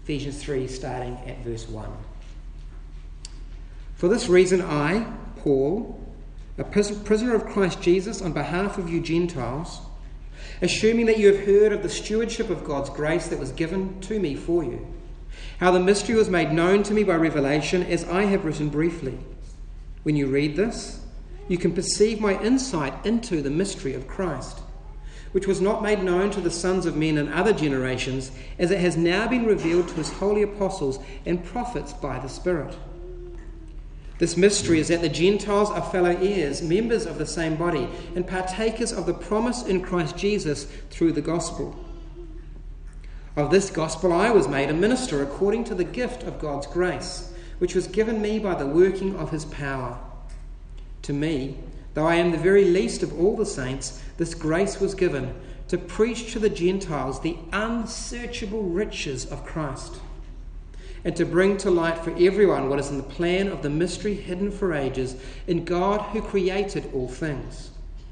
Ephesians 3, starting at verse 1. For this reason I, Paul, a prisoner of Christ Jesus, on behalf of you Gentiles, assuming that you have heard of the stewardship of God's grace that was given to me for you, how the mystery was made known to me by revelation, as I have written briefly. When you read this, you can perceive my insight into the mystery of Christ, which was not made known to the sons of men in other generations, as it has now been revealed to his holy apostles and prophets by the Spirit. This mystery is that the Gentiles are fellow heirs, members of the same body, and partakers of the promise in Christ Jesus through the gospel. Of this gospel I was made a minister according to the gift of God's grace, which was given me by the working of his power. To me, though I am the very least of all the saints, this grace was given to preach to the Gentiles the unsearchable riches of Christ, and to bring to light for everyone what is in the plan of the mystery hidden for ages in God who created all things,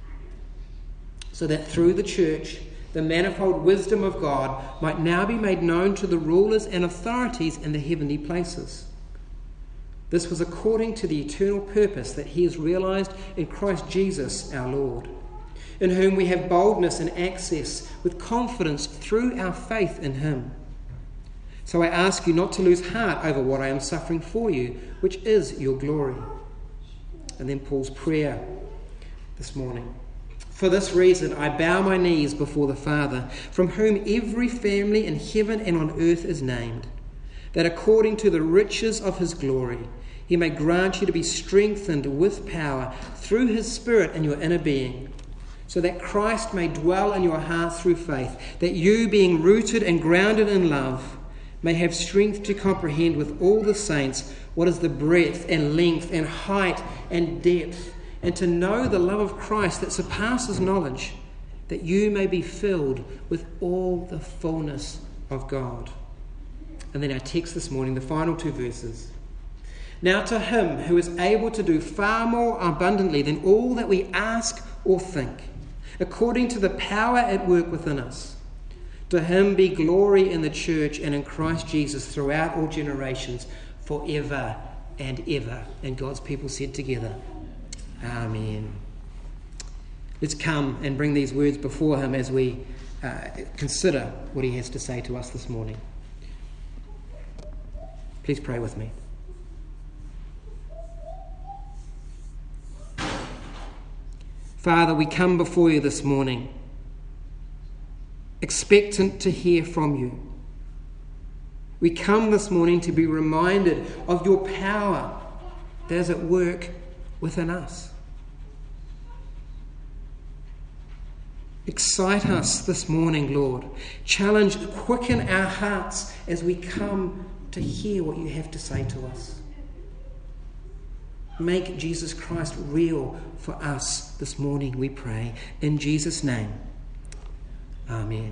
so that through the church the manifold wisdom of God might now be made known to the rulers and authorities in the heavenly places. This was according to the eternal purpose that he has realized in Christ Jesus our Lord, in whom we have boldness and access with confidence through our faith in him. So I ask you not to lose heart over what I am suffering for you, which is your glory. And then Paul's prayer this morning. For this reason I bow my knees before the Father, from whom every family in heaven and on earth is named, that according to the riches of his glory he may grant you to be strengthened with power through his Spirit in your inner being, so that Christ may dwell in your hearts through faith, that you, being rooted and grounded in love, may have strength to comprehend with all the saints what is the breadth and length and height and depth, and to know the love of Christ that surpasses knowledge, that you may be filled with all the fullness of God. And then our text this morning, the final two verses. Now to him who is able to do far more abundantly than all that we ask or think, according to the power at work within us, to him be glory in the church and in Christ Jesus throughout all generations, forever and ever. And God's people said together, Amen. Let's come and bring these words before him as we consider what he has to say to us this morning. Please pray with me. Father, we come before you this morning, expectant to hear from you. We come this morning to be reminded of your power that is at work within us. Excite us this morning, Lord. Challenge, quicken our hearts as we come to hear what you have to say to us. Make Jesus Christ real for us this morning, we pray. In Jesus' name, Amen.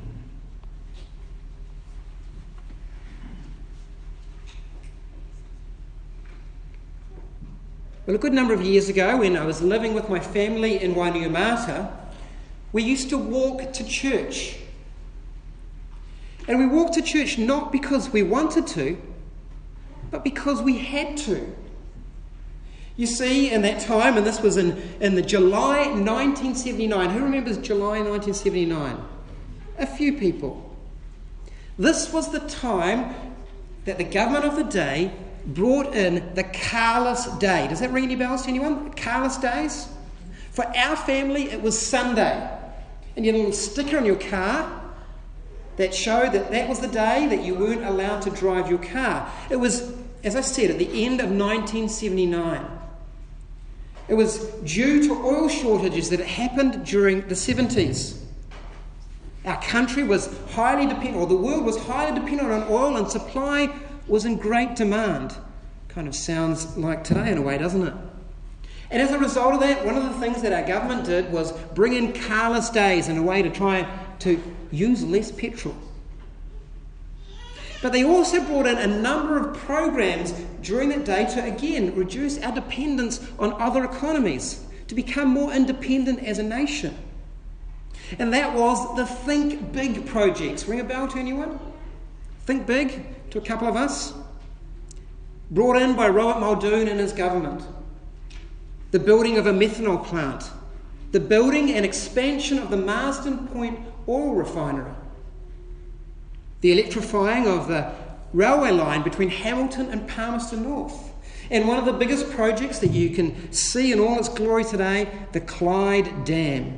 Well, a good number of years ago, when I was living with my family in Wainuiomata, we used to walk to church. And we walked to church not because we wanted to, but because we had to. You see, in that time, and this was in the July 1979. Who remembers July 1979? A few people. This was the time that the government of the day brought in the carless day. Does that ring any bells to anyone? Carless days? For our family, it was Sunday. And you had a little sticker on your car that showed that that was the day that you weren't allowed to drive your car. It was, as I said, at the end of 1979. It was due to oil shortages that had happened during the 70s. Our country was highly dependent, or the world was highly dependent on oil, and supply was in great demand. Kind of sounds like today in a way, doesn't it? And as a result of that, one of the things that our government did was bring in carless days in a way to try to use less petrol. But they also brought in a number of programs during that day to, again, reduce our dependence on other economies, to become more independent as a nation. And that was the Think Big projects. Ring a bell to anyone? Think big to a couple of us. Brought in by Robert Muldoon and his government. The building of a methanol plant. The building and expansion of the Marsden Point oil refinery. The electrifying of the railway line between Hamilton and Palmerston North. And one of the biggest projects that you can see in all its glory today, the Clyde Dam.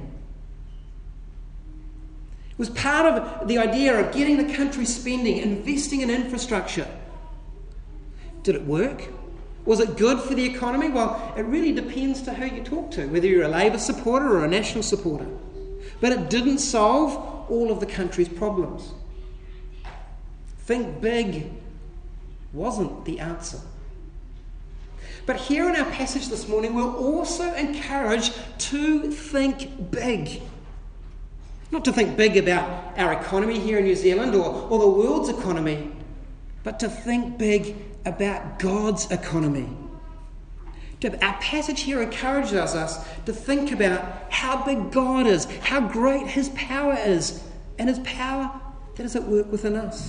It was part of the idea of getting the country spending, investing in infrastructure. Did it work? Was it good for the economy? Well, it really depends to who you talk to, whether you're a Labour supporter or a National supporter. But it didn't solve all of the country's problems. Think big wasn't the answer. But here in our passage this morning, we're also encouraged to think big. Not to think big about our economy here in New Zealand or the world's economy, but to think big about God's economy. Our passage here encourages us to think about how big God is, how great his power is, and his power that is at work within us.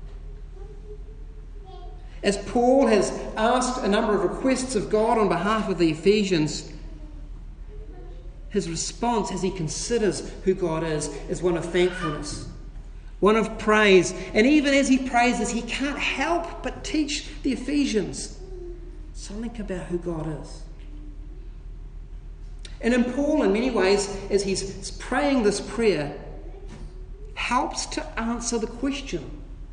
As Paul has asked a number of requests of God on behalf of the Ephesians, his response as he considers who God is one of thankfulness, one of praise. And even as he praises, he can't help but teach the Ephesians something about who God is. And in Paul, in many ways, as he's praying this prayer, helps to answer the question,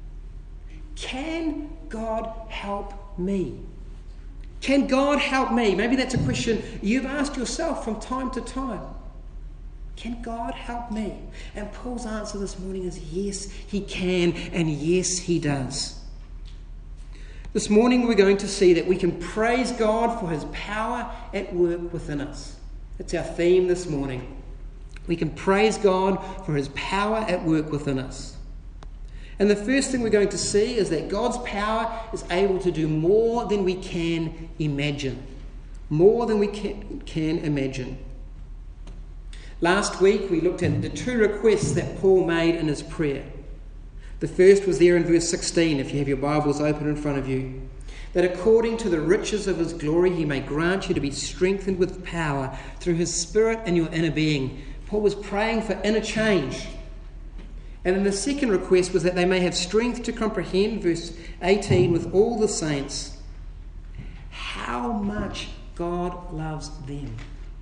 can God help me? Can God help me? Maybe that's a question you've asked yourself from time to time. Can God help me? And Paul's answer this morning is yes, he can, and yes, he does. This morning we're going to see that we can praise God for his power at work within us. That's our theme this morning. We can praise God for his power at work within us. And the first thing we're going to see is that God's power is able to do more than we can imagine. More than we can imagine. Last week we looked at the two requests that Paul made in his prayer. The first was there in verse 16, if you have your Bibles open in front of you. That according to the riches of his glory he may grant you to be strengthened with power through his Spirit in your inner being. Paul was praying for inner change. And then the second request was that they may have strength to comprehend, verse 18, with all the saints, how much God loves them.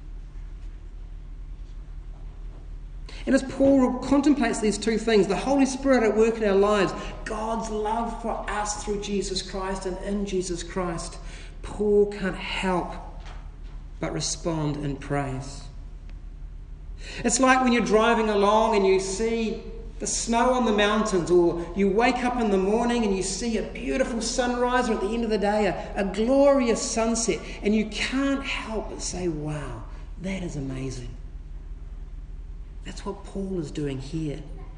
And as Paul contemplates these two things, the Holy Spirit at work in our lives, God's love for us through Jesus Christ and in Jesus Christ, Paul can't help but respond in praise. It's like when you're driving along and you see the snow on the mountains, or you wake up in the morning and you see a beautiful sunrise, or at the end of the day a glorious sunset, and you can't help but say, wow, that is amazing. That's what Paul is doing here.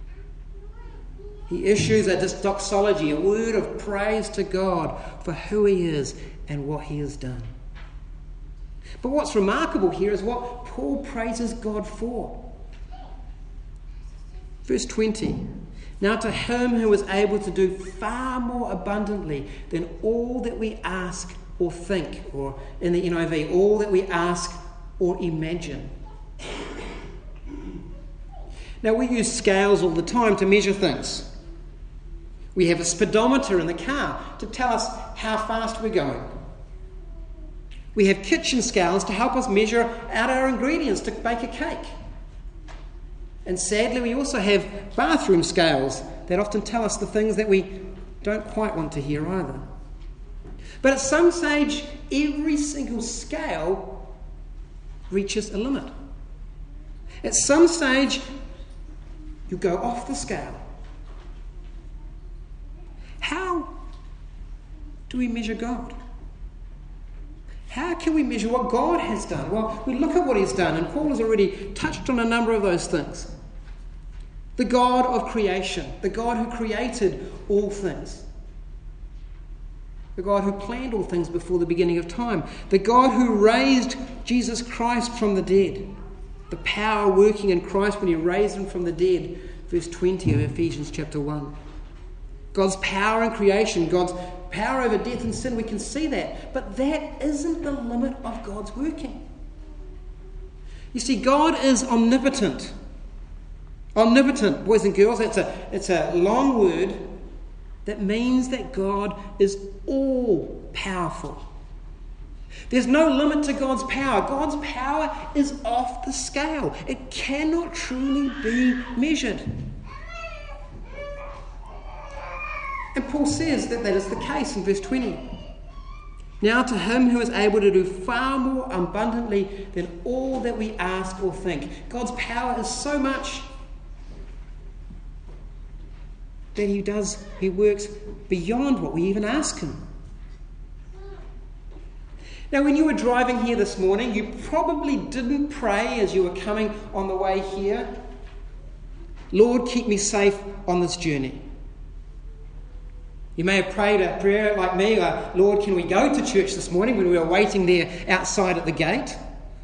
He issues a doxology, a word of praise to God for who he is and what he has done. But what's remarkable here is what Paul praises God for. Verse 20, now to him who is able to do far more abundantly than all that we ask or think, or in the NIV, all that we ask or imagine. Now we use scales all the time to measure things. We have a speedometer in the car to tell us how fast we're going. We have kitchen scales to help us measure out our ingredients to bake a cake. And sadly, we also have bathroom scales that often tell us the things that we don't quite want to hear either. But at some stage, every single scale reaches a limit. At some stage, you go off the scale. How do we measure God? How can we measure what God has done? Well, we look at what he's done, and Paul has already touched on a number of those things. The God of creation, the God who created all things. The God who planned all things before the beginning of time. The God who raised Jesus Christ from the dead. The power working in Christ when he raised him from the dead. Verse 20 of Ephesians chapter 1. God's power in creation, God's power over death and sin, we can see that. But that isn't the limit of God's working. You see, God is omnipotent. Omnipotent, boys and girls, it's a long word that means that God is all-powerful. There's no limit to God's power. God's power is off the scale. It cannot truly be measured. And Paul says that is the case in verse 20. Now to him who is able to do far more abundantly than all that we ask or think. God's power is so much that he works beyond what we even ask him. Now, when you were driving here this morning, you probably didn't pray as you were coming on the way here, Lord, keep me safe on this journey. You may have prayed a prayer like me, Lord, can we go to church this morning, when we were waiting there outside at the gate?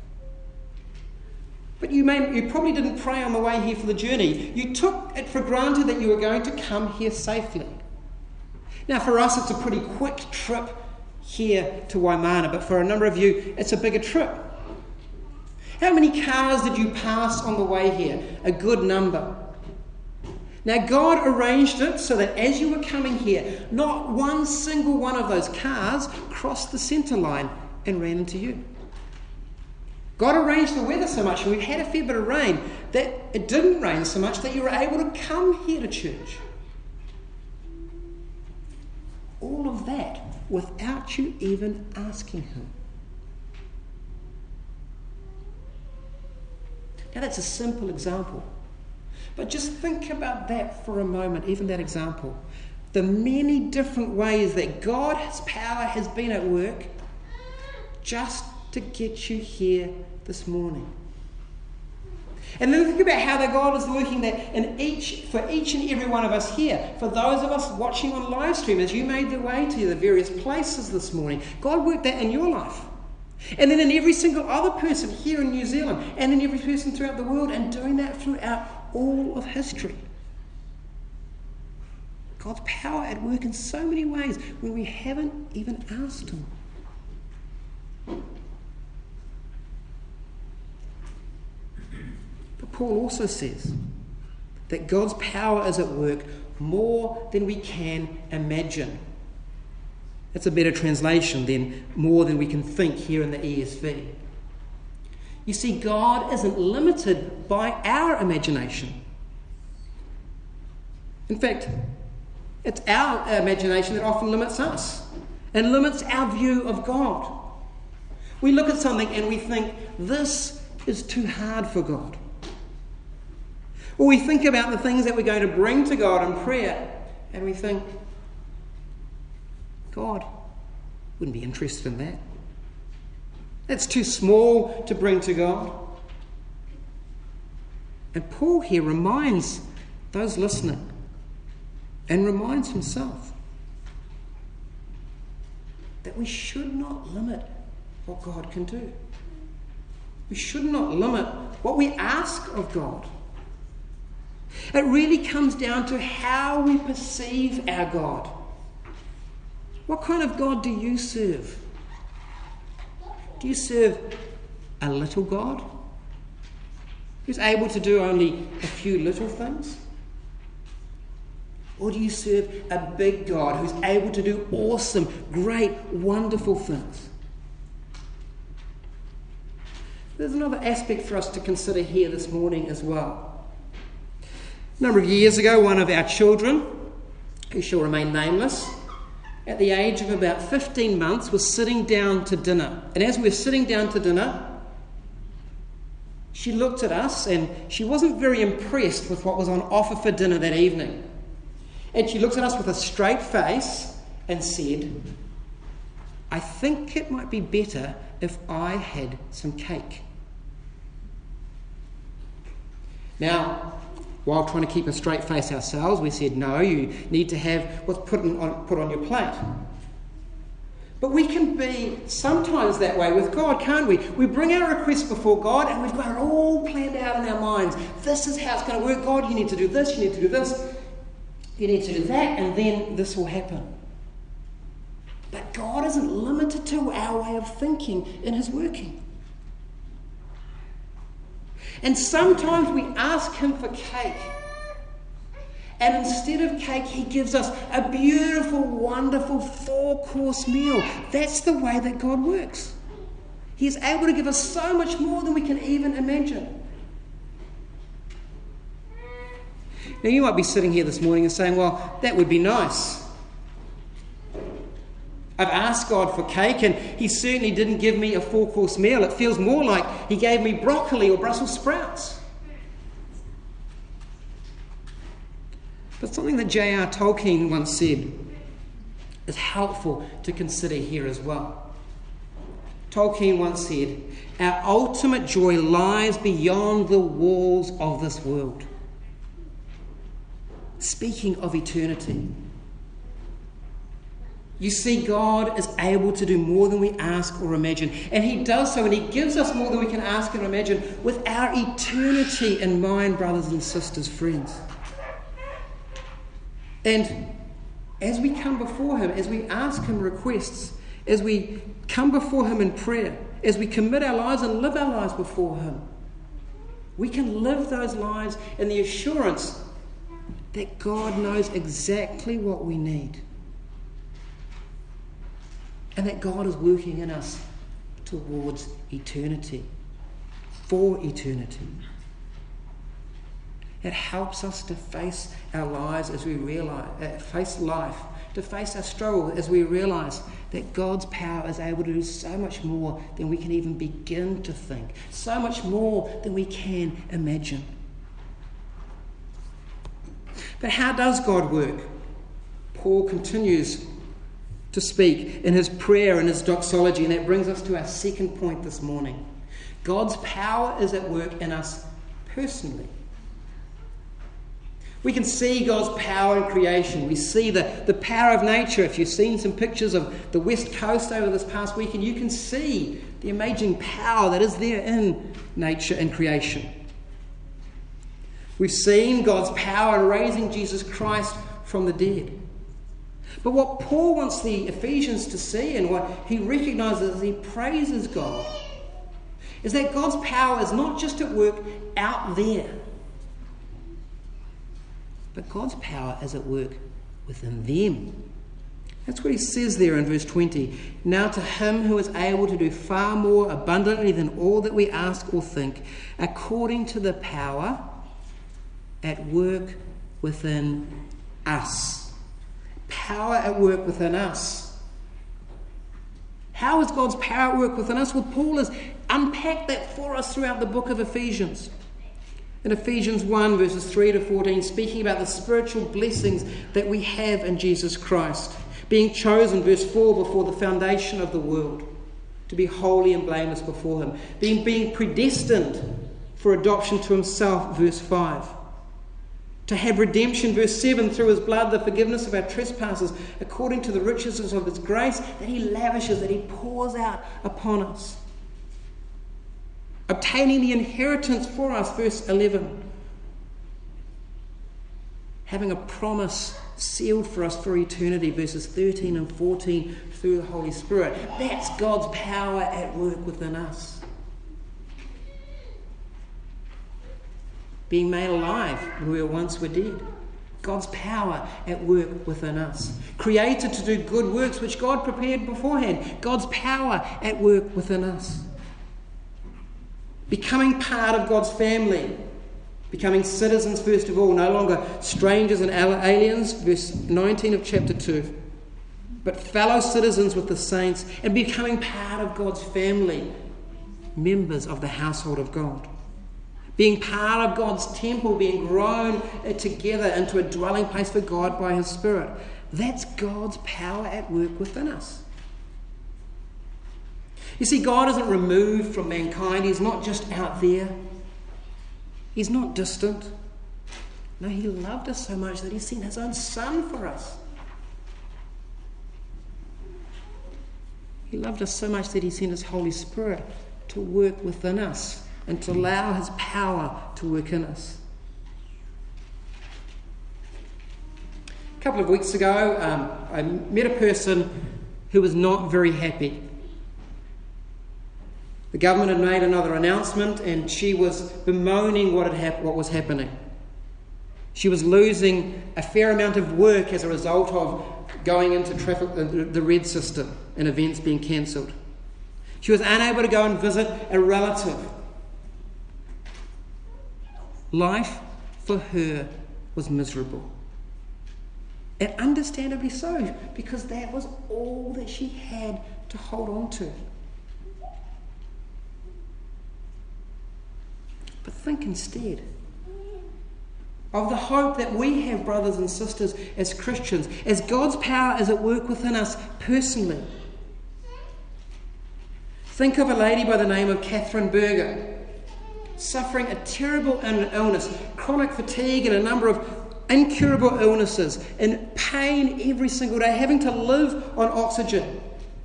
But you probably didn't pray on the way here for the journey. You took it for granted that you were going to come here safely. Now, for us, it's a pretty quick trip here to Waimana, but for a number of you, it's a bigger trip. How many cars did you pass on the way here? A good number. Now, God arranged it so that as you were coming here, not one single one of those cars crossed the centre line and ran into you. God arranged the weather so much, and we've had a fair bit of rain, that it didn't rain so much that you were able to come here to church. All of that without you even asking him. Now that's a simple example. But just think about that for a moment, even that example. The many different ways that God's power has been at work just to get you here this morning. And then think about how that God is working that for each and every one of us here. For those of us watching on live stream, as you made the way to the various places this morning, God worked that in your life. And then in every single other person here in New Zealand, and in every person throughout the world, and doing that throughout all of history. God's power at work in so many ways when we haven't even asked him. But Paul also says that God's power is at work more than we can imagine. That's a better translation than more than we can think here in the ESV. You see, God isn't limited by our imagination. In fact, it's our imagination that often limits us and limits our view of God. We look at something and we think, this is too hard for God. Or we think about the things that we're going to bring to God in prayer and we think, God wouldn't be interested in that. That's too small to bring to God. And Paul here reminds those listening and reminds himself that we should not limit what God can do. We should not limit what we ask of God. It really comes down to how we perceive our God. What kind of God do you serve? Do you serve a little God who's able to do only a few little things? Or do you serve a big God who's able to do awesome, great, wonderful things? There's another aspect for us to consider here this morning as well. A number of years ago, one of our children, who shall remain nameless, at the age of about 15 months, was sitting down to dinner. And as we were sitting down to dinner, she looked at us and she wasn't very impressed with what was on offer for dinner that evening. And she looked at us with a straight face and said, I think it might be better if I had some cake. Now, while trying to keep a straight face ourselves, we said, no, you need to have what's put on your plate. But we can be sometimes that way with God, can't we? We bring our requests before God and we've got it all planned out in our minds. This is how it's going to work. God, you need to do this, you need to do this. You need to do that, and then this will happen. But God isn't limited to our way of thinking in his working. And sometimes we ask him for cake, and instead of cake, he gives us a beautiful, wonderful 4-course meal. That's the way that God works. He is able to give us so much more than we can even imagine. Now, you might be sitting here this morning and saying, well, that would be nice. I've asked God for cake, and he certainly didn't give me a 4-course meal. It feels more like he gave me broccoli or Brussels sprouts. But something that J.R. Tolkien once said is helpful to consider here as well. Tolkien once said, "Our ultimate joy lies beyond the walls of this world." Speaking of eternity, you see, God is able to do more than we ask or imagine. And he does so, and he gives us more than we can ask and imagine with our eternity in mind, brothers and sisters, friends. And as we come before him, as we ask him requests, as we come before him in prayer, as we commit our lives and live our lives before him, we can live those lives in the assurance that God knows exactly what we need. And that God is working in us towards eternity, for eternity. It helps us to face our lives as we realize, face life, to face our struggle as we realize that God's power is able to do so much more than we can even begin to think, so much more than we can imagine. But how does God work? Paul continues to speak in his prayer and his doxology, and that brings us to our second point this morning. God's power is at work in us personally. We can see God's power in creation. We see the power of nature. If you've seen some pictures of the West Coast over this past weekend, you can see the amazing power that is there in nature and creation. We've seen God's power in raising Jesus Christ from the dead. But what Paul wants the Ephesians to see, and what he recognizes as he praises God, is that God's power is not just at work out there, but God's power is at work within them. That's what he says there in verse 20. Now to him who is able to do far more abundantly than all that we ask or think, according to the power at work within us. Power at work within us. How is God's power at work within us? Well, Paul has unpacked that for us throughout the book of Ephesians. In Ephesians 1, verses 3 to 14, speaking about the spiritual blessings that we have in Jesus Christ. Being chosen, verse 4, before the foundation of the world, to be holy and blameless before him. Being predestined for adoption to himself, verse 5. To have redemption, verse 7, through his blood, the forgiveness of our trespasses, according to the riches of his grace that he lavishes, that he pours out upon us. Obtaining the inheritance for us, verse 11. Having a promise sealed for us for eternity, verses 13 and 14, through the Holy Spirit. That's God's power at work within us. Being made alive when we once were dead. God's power at work within us. Created to do good works which God prepared beforehand. God's power at work within us. Becoming part of God's family. Becoming citizens first of all, no longer strangers and aliens, verse 19 of chapter 2. But fellow citizens with the saints and becoming part of God's family. Members of the household of God. Being part of God's temple, being grown together into a dwelling place for God by his Spirit. That's God's power at work within us. You see, God isn't removed from mankind. He's not just out there. He's not distant. No, he loved us so much that he sent his own Son for us. He loved us so much that he sent his Holy Spirit to work within us and to allow his power to work in us. couple of weeks ago, I met a person who was not very happy. The government had made another announcement, and she was bemoaning what was happening. She was losing a fair amount of work as a result of going into the red system and events being cancelled. She was unable to go and visit a relative. Life for her was miserable. And understandably so, because that was all that she had to hold on to. But think instead of the hope that we have, brothers and sisters, as Christians, as God's power is at work within us personally. Think of a lady by the name of Catherine Berger, suffering a terrible illness, chronic fatigue and a number of incurable illnesses, in pain every single day, having to live on oxygen.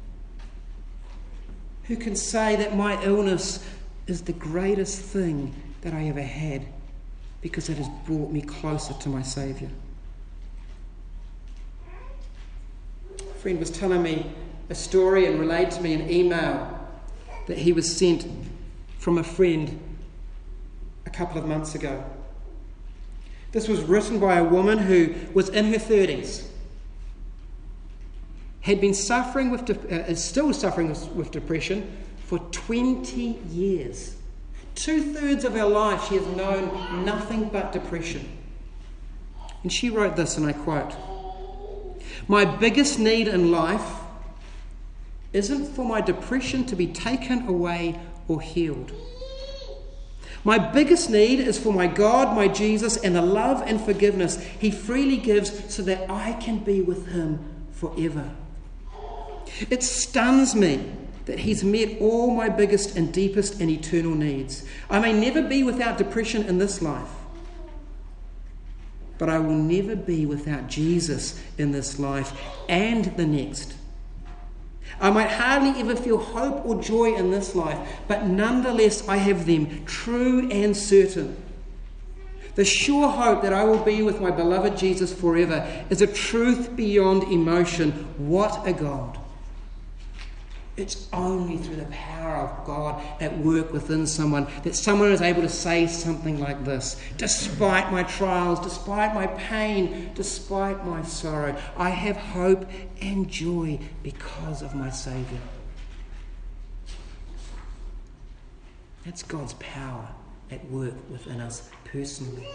Who can say that my illness is the greatest thing that I ever had, because it has brought me closer to my Saviour? A friend was telling me a story and relayed to me an email that he was sent from a friend a couple of months ago. This was written by a woman who was in her 30s, had been suffering with, is still suffering with depression for 20 years. 2/3 of her life she has known nothing but depression. And she wrote this, and I quote, "My biggest need in life isn't for my depression to be taken away or healed. My biggest need is for my God, my Jesus, and the love and forgiveness He freely gives so that I can be with Him forever. It stuns me that He's met all my biggest and deepest and eternal needs. I may never be without depression in this life, but I will never be without Jesus in this life and the next. I might hardly ever feel hope or joy in this life, but nonetheless I have them, true and certain. The sure hope that I will be with my beloved Jesus forever is a truth beyond emotion. What a God! It's only through the power of God at work within someone that someone is able to say something like this: despite my trials, despite my pain, despite my sorrow, I have hope and joy because of my Saviour. That's God's power at work within us personally.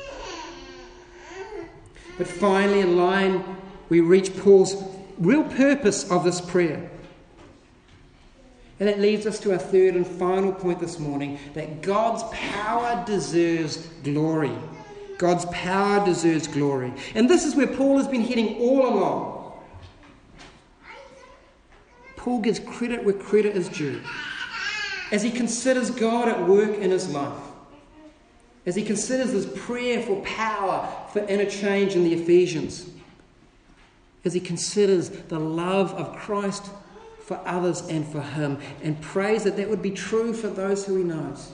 But finally, in line, we reach Paul's real purpose of this prayer. And it leads us to our third and final point this morning, that God's power deserves glory. God's power deserves glory. And this is where Paul has been heading all along. Paul gives credit where credit is due, as he considers God at work in his life, as he considers this prayer for power for inner change in the Ephesians, as he considers the love of Christ for others and for him, and prays that that would be true for those who he knows.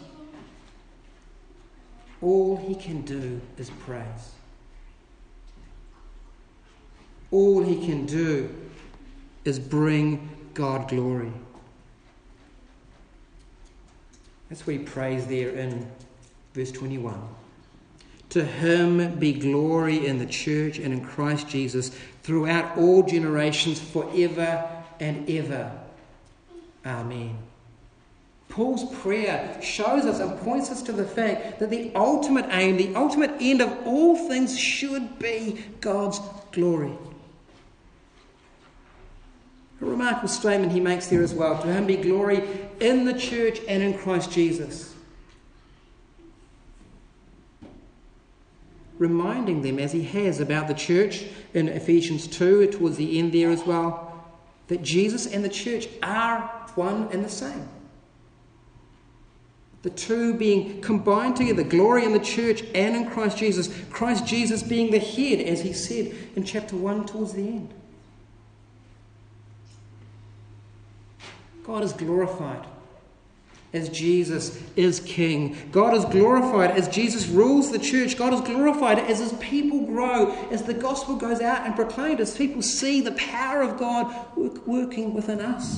All he can do is praise. All he can do is bring God glory. That's what he prays there in verse 21. To him be glory in the church and in Christ Jesus throughout all generations, forever and ever. Amen. Paul's prayer shows us and points us to the fact that the ultimate aim, the ultimate end of all things should be God's glory. A remarkable statement he makes there as well. To him be glory in the church and in Christ Jesus. Reminding them, as he has about the church in Ephesians 2, towards the end there as well, that Jesus and the church are one and the same. The two being combined together, glory in the church and in Christ Jesus. Christ Jesus being the head, as he said in chapter 1 towards the end. God is glorified as Jesus is King. God is glorified as Jesus rules the church. God is glorified as his people grow, as the gospel goes out and proclaimed, as people see the power of God working within us.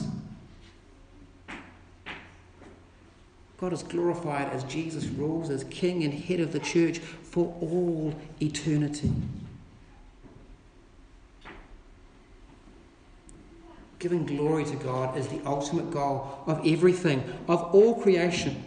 God is glorified as Jesus rules as King and head of the church for all eternity. Giving glory to God is the ultimate goal of everything, of all creation.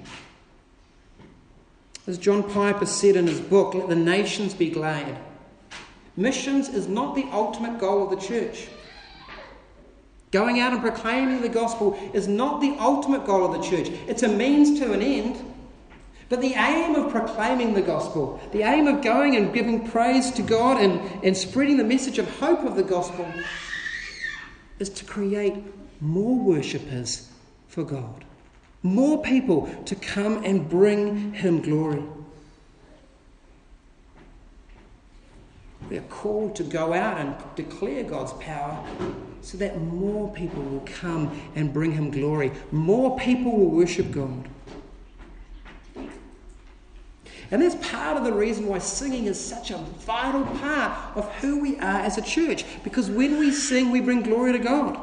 As John Piper said in his book, Let the Nations Be Glad, missions is not the ultimate goal of the church. Going out and proclaiming the gospel is not the ultimate goal of the church. It's a means to an end. But the aim of proclaiming the gospel, the aim of going and giving praise to God and spreading the message of hope of the gospel, is to create more worshippers for God. More people to come and bring him glory. We are called to go out and declare God's power so that more people will come and bring him glory. More people will worship God. And that's part of the reason why singing is such a vital part of who we are as a church. Because when we sing, we bring glory to God.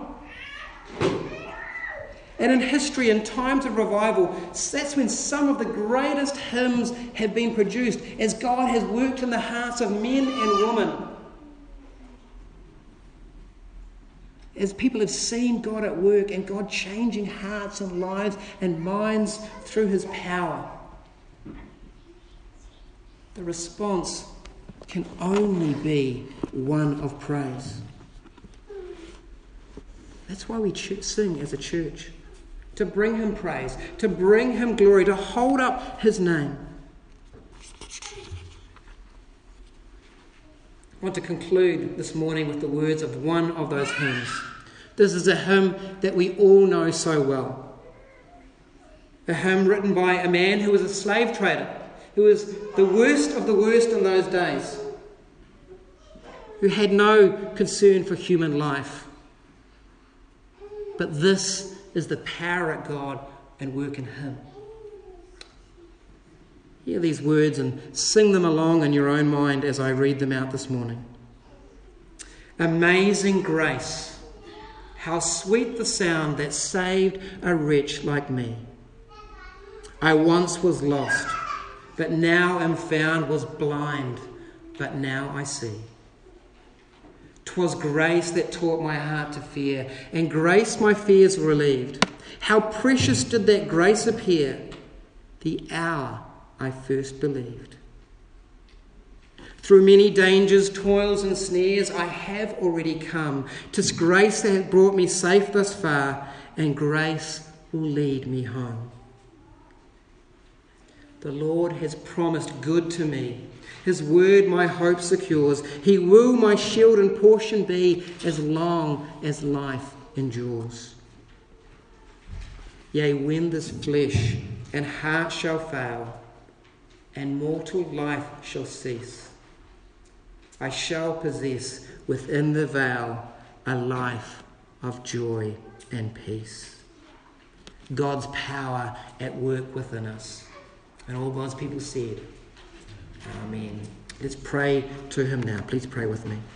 And in history, in times of revival, that's when some of the greatest hymns have been produced, as God has worked in the hearts of men and women. As people have seen God at work and God changing hearts and lives and minds through his power. The response can only be one of praise. That's why we sing as a church. To bring him praise, to bring him glory, to hold up his name. I want to conclude this morning with the words of one of those hymns. This is a hymn that we all know so well. A hymn written by a man who was a slave trader, who was the worst of the worst in those days, who had no concern for human life. But this is the power at God and work in him. Hear these words and sing them along in your own mind as I read them out this morning. Amazing grace, how sweet the sound that saved a wretch like me. I once was lost, but now am found, was blind, but now I see. 'Twas grace that taught my heart to fear, and grace my fears relieved. How precious did that grace appear, the hour I first believed. Through many dangers, toils and snares, I have already come. 'Tis grace that has brought me safe thus far, and grace will lead me home. The Lord has promised good to me. His word my hope secures. He will my shield and portion be as long as life endures. Yea, when this flesh and heart shall fail, and mortal life shall cease, I shall possess within the veil a life of joy and peace. God's power at work within us. And all God's people said, Amen. Let's pray to him now. Please pray with me.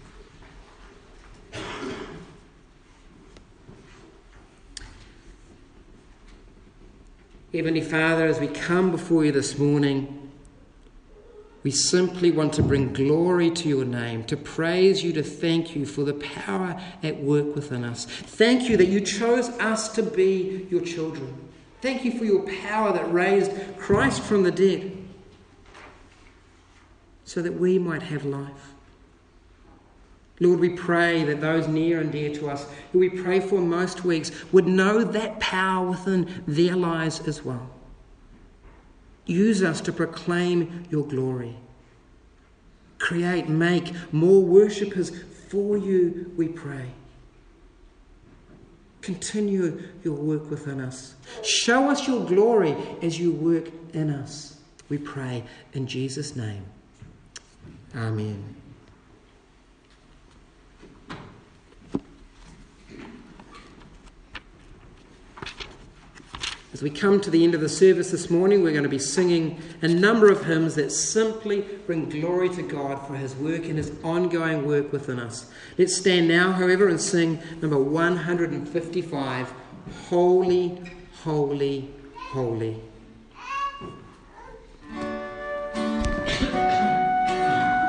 Heavenly Father, as we come before you this morning, we simply want to bring glory to your name, to praise you, to thank you for the power at work within us. Thank you that you chose us to be your children. Thank you for your power that raised Christ from the dead so that we might have life. Lord, we pray that those near and dear to us, who we pray for most weeks, would know that power within their lives as well. Use us to proclaim your glory. Create, make more worshippers for you, we pray. Continue your work within us. Show us your glory as you work in us. We pray in Jesus' name. Amen. As we come to the end of the service this morning, we're going to be singing a number of hymns that simply bring glory to God for his work and his ongoing work within us. Let's stand now, however, and sing number 155, Holy, Holy, Holy.